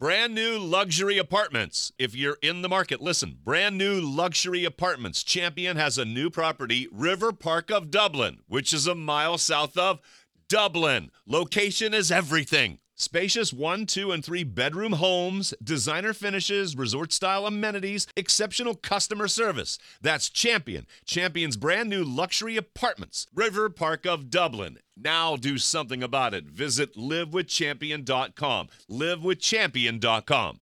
Brand new luxury apartments. If you're in the market, listen. Brand new luxury apartments. Champion has a new property, River Park of Dublin, which is a mile south of Dublin. Location is everything. Spacious 1, 2, and 3 bedroom homes, designer finishes, resort-style amenities, exceptional customer service. That's Champion. Champion's brand new luxury apartments, River Park of Dublin. Now do something about it. Visit livewithchampion.com. livewithchampion.com.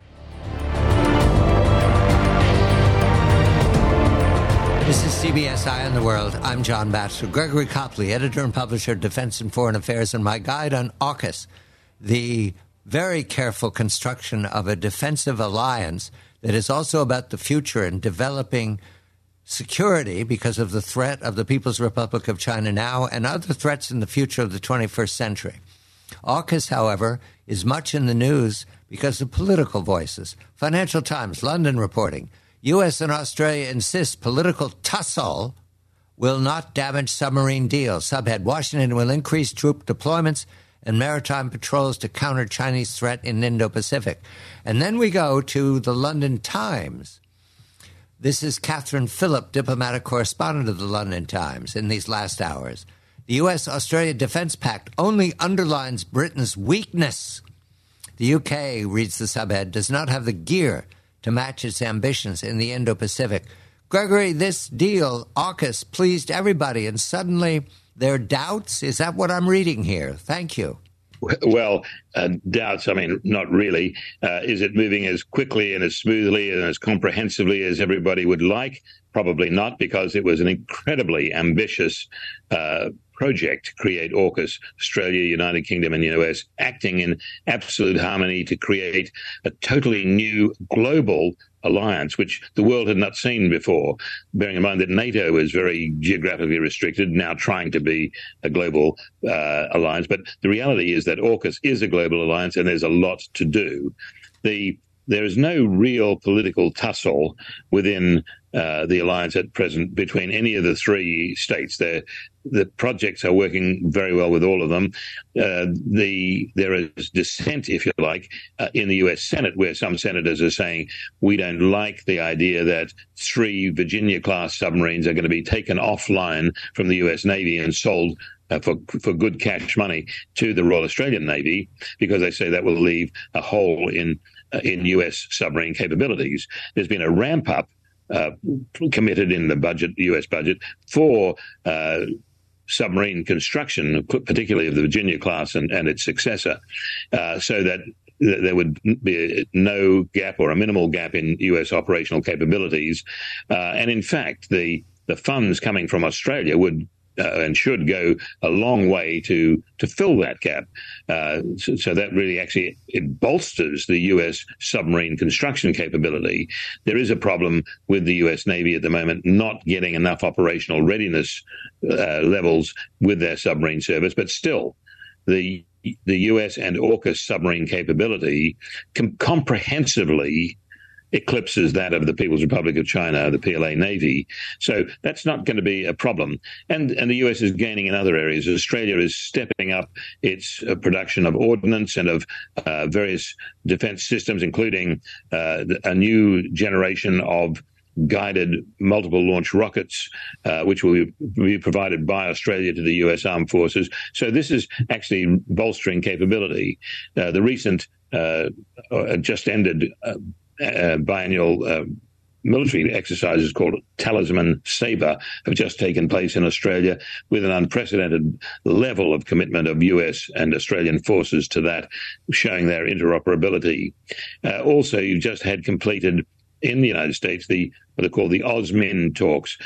This is CBS Eye on the World. I'm John Batchelor. Gregory Copley, editor and publisher, Defense and Foreign Affairs, and my guide on AUKUS, the very careful construction of a defensive alliance that is also about the future and developing security because of the threat of the People's Republic of China now and other threats in the future of the 21st century. AUKUS, however, is much in the news because of political voices. Financial Times, London reporting, U.S. and Australia insist political tussle will not damage submarine deal. Subhead, Washington will increase troop deployments and maritime patrols to counter Chinese threat in Indo-Pacific. And then we go to the London Times. This is Catherine Phillip, diplomatic correspondent of the London Times, in these last hours. The U.S.-Australia Defense Pact only underlines Britain's weakness. The UK, reads the subhead, does not have the gear to match its ambitions in the Indo-Pacific. Gregory, this deal, AUKUS, pleased everybody, and suddenly there are doubts? Is that what I'm reading here? Thank you. Well, doubts, I mean, not really. Is it moving as quickly and as smoothly and as comprehensively as everybody would like? Probably not, because it was an incredibly ambitious project to create AUKUS, Australia, United Kingdom, and the US, acting in absolute harmony to create a totally new global alliance, which the world had not seen before, bearing in mind that NATO is very geographically restricted, now trying to be a global alliance. But the reality is that AUKUS is a global alliance, and there's a lot to do. There is no real political tussle within the alliance at present between any of the three states. The projects are working very well with all of them. There is dissent, if you like, in the U.S. Senate, where some senators are saying, we don't like the idea that 3 Virginia-class submarines are going to be taken offline from the U.S. Navy and sold for good cash money to the Royal Australian Navy, because they say that will leave a hole in U.S. submarine capabilities. There's been a ramp-up committed in the budget, U.S. budget, for submarine construction, particularly of the Virginia class and its successor, so that there would be no gap or a minimal gap in U.S. operational capabilities. And in fact, the funds coming from Australia would and should go a long way to fill that gap. So that really actually, it bolsters the U.S. submarine construction capability. There is a problem with the U.S. Navy at the moment not getting enough operational readiness levels with their submarine service, but still the U.S. and AUKUS submarine capability comprehensively eclipses that of the People's Republic of China, the PLA Navy. So that's not going to be a problem. And the US is gaining in other areas. Australia is stepping up its production of ordnance and of various defense systems, including a new generation of guided multiple launch rockets, which will be provided by Australia to the US Armed Forces. So this is actually bolstering capability. The recent just ended biennial military exercises called Talisman Sabre have just taken place in Australia, with an unprecedented level of commitment of US and Australian forces to that, showing their interoperability. Also, you've just had completed in the United States what are called the OSMIN talks,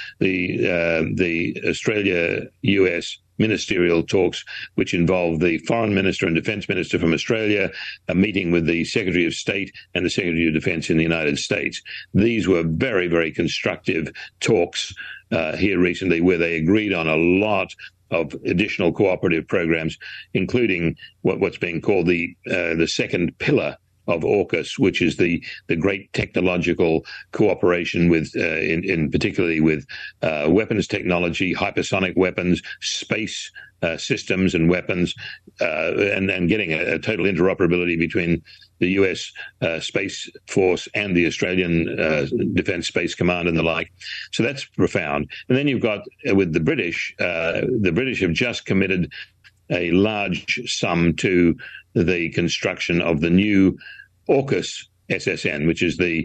the Australia-US ministerial talks, which involve the foreign minister and defense minister from Australia, a meeting with the Secretary of State and the Secretary of Defense in the United States. These were very, very constructive talks here recently, where they agreed on a lot of additional cooperative programs, including what's being called the second pillar of AUKUS, which is the great technological cooperation with, in particularly with weapons technology, hypersonic weapons, space systems and weapons, and getting a total interoperability between the US Space Force and the Australian Defence Space Command and the like. So that's profound. And then you've got, with the British have just committed a large sum to the construction of the new AUKUS SSN, which is the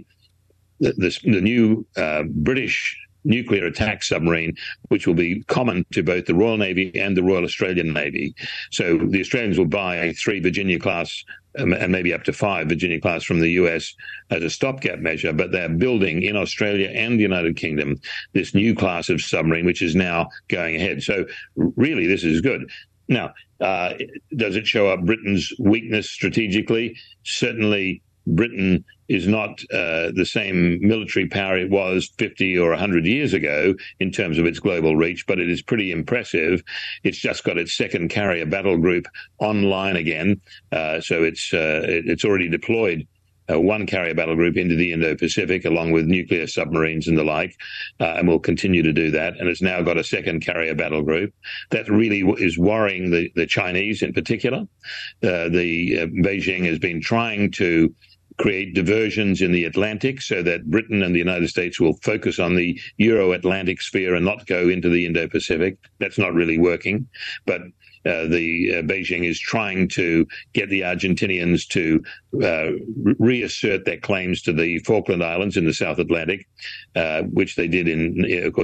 new British nuclear attack submarine, which will be common to both the Royal Navy and the Royal Australian Navy. So the Australians will buy 3 Virginia-class and maybe up to 5 Virginia-class from the US as a stopgap measure, but they're building in Australia and the United Kingdom this new class of submarine, which is now going ahead. So really, this is good. Now, does it show up Britain's weakness strategically? Certainly, Britain is not the same military power it was 50 or 100 years ago in terms of its global reach, but it is pretty impressive. It's just got its second carrier battle group online again, so it's already deployed one carrier battle group into the Indo-Pacific, along with nuclear submarines and the like, and will continue to do that. And it's now got a second carrier battle group. That really is worrying the Chinese in particular. Beijing has been trying to create diversions in the Atlantic so that Britain and the United States will focus on the Euro-Atlantic sphere and not go into the Indo-Pacific. That's not really working. But Beijing is trying to get the Argentinians to reassert their claims to the Falkland Islands in the South Atlantic, which they did in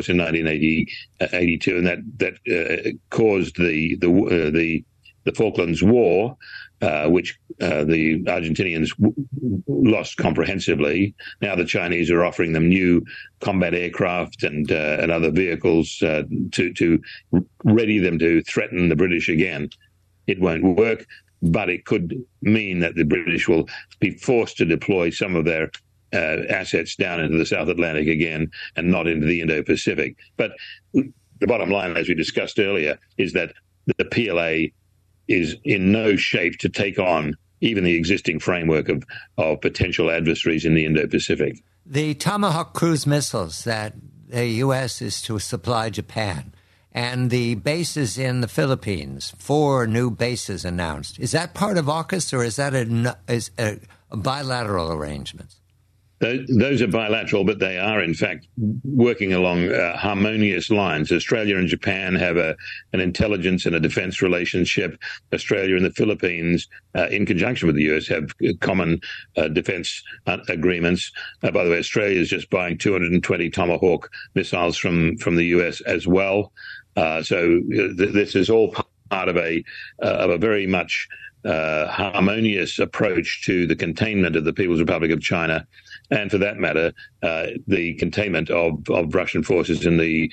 1982, and that caused the Falklands War, which the Argentinians lost comprehensively. Now the Chinese are offering them new combat aircraft and other vehicles to ready them to threaten the British again. It won't work, but it could mean that the British will be forced to deploy some of their assets down into the South Atlantic again and not into the Indo-Pacific. But the bottom line, as we discussed earlier, is that the PLA is in no shape to take on even the existing framework of potential adversaries in the Indo-Pacific. The Tomahawk cruise missiles that the U.S. is to supply Japan and the bases in the Philippines, 4 new bases announced, is that part of AUKUS or is that a bilateral arrangement? Those are bilateral, but they are, in fact, working along harmonious lines. Australia and Japan have an intelligence and a defense relationship. Australia and the Philippines, in conjunction with the US, have common defense agreements. By the way, Australia is just buying 220 Tomahawk missiles from the US as well. So this is all part of a very much harmonious approach to the containment of the People's Republic of China, and for that matter, the containment of Russian forces in the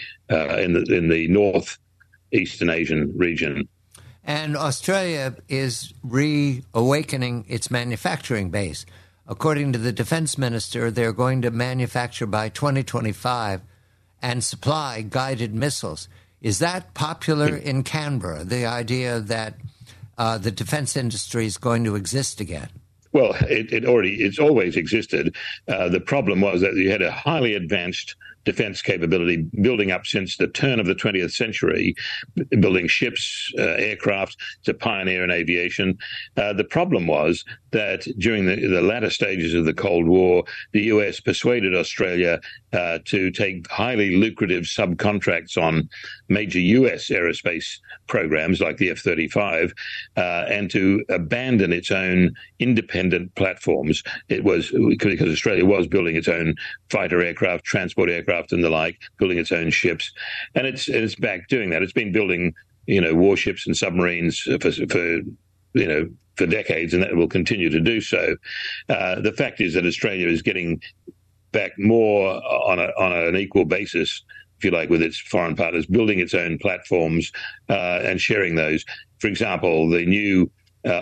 northeastern Asian region. And Australia is reawakening its manufacturing base. According to the defense minister, they're going to manufacture by 2025 and supply guided missiles. Is that popular in Canberra, the idea that the defense industry is going to exist again? Well, it's always existed. The problem was that you had a highly advanced defense capability building up since the turn of the 20th century, building ships, aircraft, to pioneer in aviation. The problem was that during the latter stages of the Cold War, the US persuaded Australia to take highly lucrative subcontracts on major US aerospace programs like the F-35 and to abandon its own independent platforms. It was because Australia was building its own fighter aircraft, transport aircraft and the like, building its own ships. And it's back doing that. It's been building, warships and submarines for decades, and that will continue to do so. The fact is that Australia is getting back more on an equal basis, if you like, with its foreign partners, building its own platforms and sharing those. For example, the new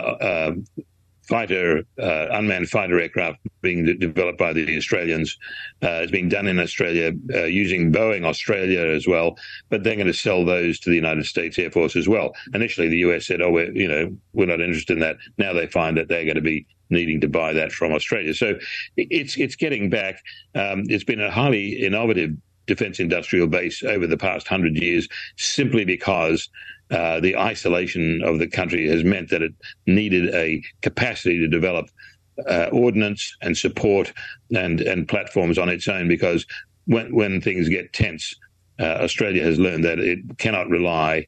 unmanned fighter aircraft being developed by the Australians is being done in Australia using Boeing Australia as well, but they're going to sell those to the United States Air Force as well. Initially, the US said, we're not interested in that. Now they find that they're going to be needing to buy that from Australia. So it's getting back. It's been a highly innovative defense industrial base over the past 100 years, simply because the isolation of the country has meant that it needed a capacity to develop ordnance and support and platforms on its own, because when things get tense, Australia has learned that it cannot rely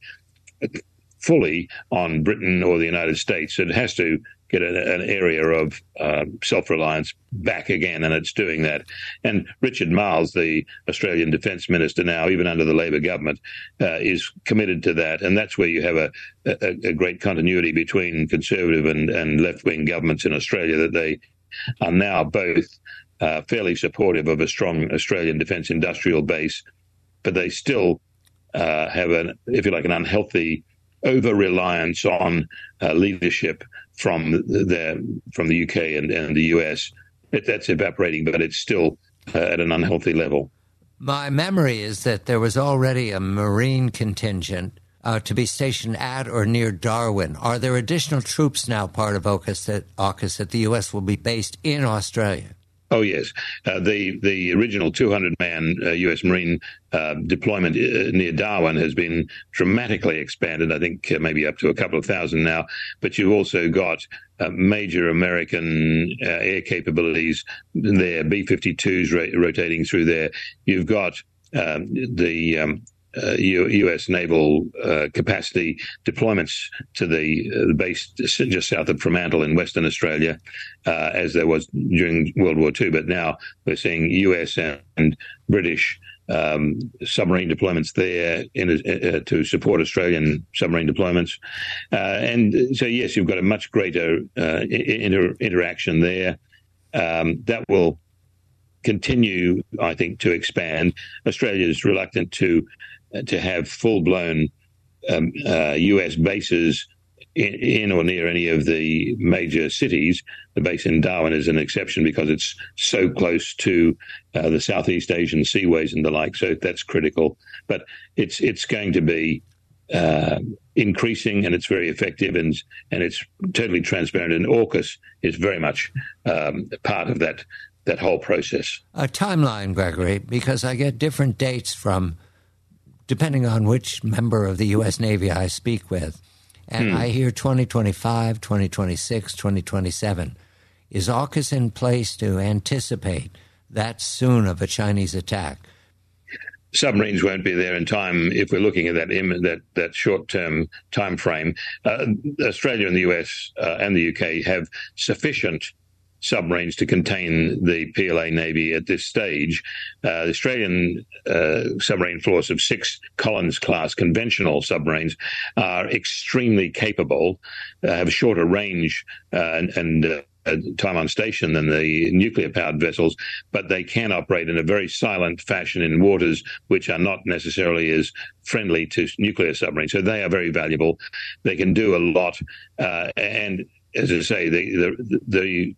fully on Britain or the United States. It has to get an area of self-reliance back again, and it's doing that. And Richard Marles, the Australian Defence Minister now, even under the Labor government, is committed to that. And that's where you have a great continuity between Conservative and left-wing governments in Australia, that they are now both fairly supportive of a strong Australian defence industrial base, but they still have if you like, an unhealthy over-reliance on leadership from the UK and the US. That's evaporating, but it's still at an unhealthy level. My memory is that there was already a Marine contingent to be stationed at or near Darwin. Are there additional troops now part of AUKUS that the US will be based in Australia? Oh, yes. The original 200-man U.S. Marine deployment near Darwin has been dramatically expanded, I think maybe up to a couple of thousand now. But you've also got major American air capabilities there, B-52s rotating through there. You've got the U.S. naval capacity deployments to the base just south of Fremantle in Western Australia, as there was during World War II. But now we're seeing U.S. and British submarine deployments there to support Australian submarine deployments. And so, yes, you've got a much greater interaction there. That will continue, I think, to expand. Australia is reluctant to have full-blown U.S. bases in or near any of the major cities. The base in Darwin is an exception because it's so close to the Southeast Asian seaways and the like, so that's critical. But it's going to be increasing, and it's very effective, and it's totally transparent. And AUKUS is very much part of that whole process. A timeline, Gregory, because I get different dates from depending on which member of the U.S. Navy I speak with. And I hear 2025, 2026, 2027. Is AUKUS in place to anticipate that soon of a Chinese attack? Submarines won't be there in time if we're looking at that short-term time frame. Australia and the US and the UK have sufficient submarines to contain the PLA Navy at this stage. The Australian submarine force of 6 Collins-class conventional submarines are extremely capable, have a shorter range and time on station than the nuclear-powered vessels, but they can operate in a very silent fashion in waters which are not necessarily as friendly to nuclear submarines. So they are very valuable. They can do a lot. And as I say, the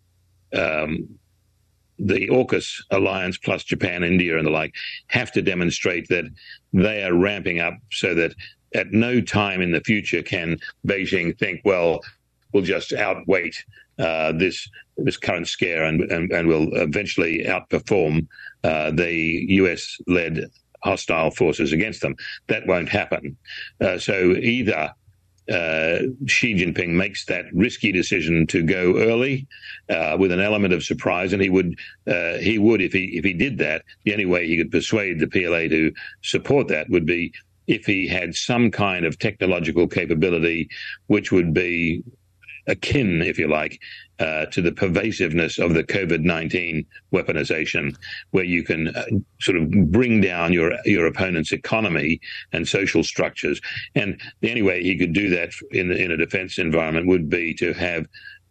AUKUS alliance plus Japan, India, and the like have to demonstrate that they are ramping up so that at no time in the future can Beijing think, well, we'll just outweight this current scare and will eventually outperform the US-led hostile forces against them. That won't happen. So either Xi Jinping makes that risky decision to go early with an element of surprise, and he would if he did that. The only way he could persuade the PLA to support that would be if he had some kind of technological capability which would be akin, if you like, to the pervasiveness of the COVID-19 weaponization, where you can sort of bring down your opponent's economy and social structures. And the only way he could do that in a defense environment would be to have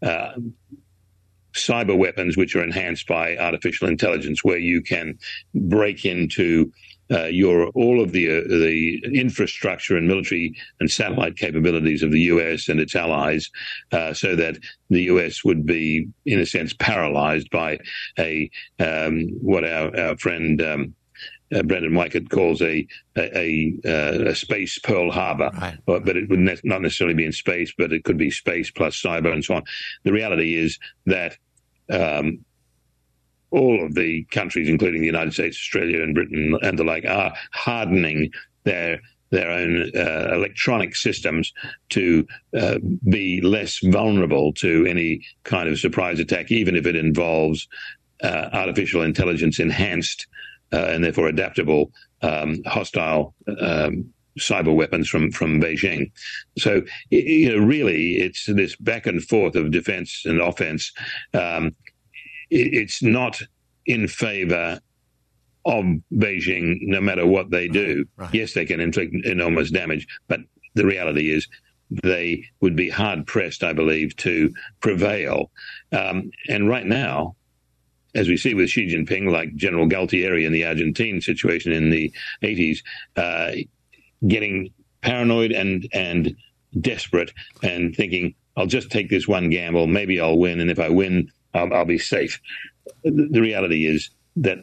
cyber weapons which are enhanced by artificial intelligence, where you can break into all of the infrastructure and military and satellite capabilities of the US and its allies, so that the US would be, in a sense, paralyzed by what our friend Brendan Weichert calls a space Pearl Harbor. Right. But it would not necessarily be in space, but it could be space plus cyber and so on. The reality is that all of the countries, including the United States, Australia, and Britain, and the like, are hardening their own electronic systems to be less vulnerable to any kind of surprise attack, even if it involves artificial intelligence enhanced and therefore adaptable hostile cyber weapons from Beijing. So, really, it's this back and forth of defense and offense. It's not in favor of Beijing, no matter what they do. Right. Yes, they can inflict enormous damage, but the reality is they would be hard-pressed, I believe, to prevail. And right now, as we see with Xi Jinping, like General Galtieri in the Argentine situation in the 80s, getting paranoid and desperate and thinking, I'll just take this one gamble, maybe I'll win, and if I win, I'll be safe. The reality is that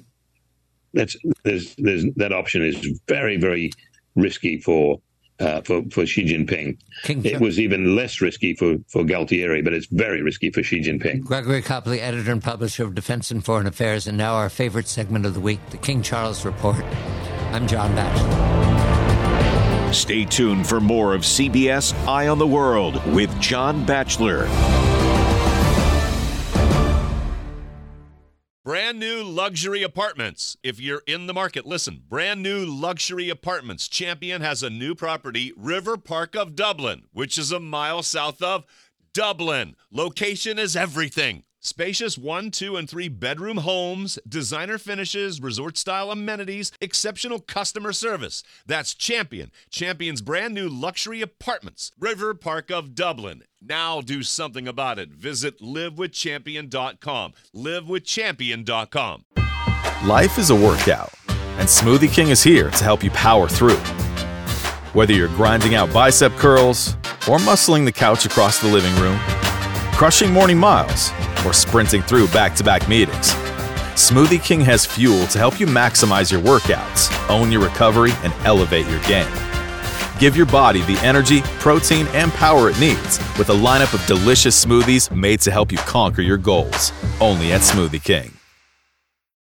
that option is very, very risky for Xi Jinping. It was even less risky for Galtieri, but it's very risky for Xi Jinping. Gregory Copley, editor and publisher of Defense and Foreign Affairs, and now our favorite segment of the week, the King Charles Report. I'm John Batchelor. Stay tuned for more of CBS Eye on the World with John Batchelor. Brand new luxury apartments. If you're in the market, listen. Brand new luxury apartments. Champion has a new property, River Park of Dublin, which is a mile south of Dublin. Location is everything. Spacious 1, 2, and 3 bedroom homes, designer finishes, resort-style amenities, exceptional customer service. That's Champion. Champion's brand new luxury apartments, River Park of Dublin. Now do something about it. Visit livewithchampion.com. Livewithchampion.com. Life is a workout, and Smoothie King is here to help you power through. Whether you're grinding out bicep curls or muscling the couch across the living room, crushing morning miles, or sprinting through back-to-back meetings, Smoothie King has fuel to help you maximize your workouts, own your recovery, and elevate your game. Give your body the energy, protein, and power it needs with a lineup of delicious smoothies made to help you conquer your goals. Only at Smoothie King.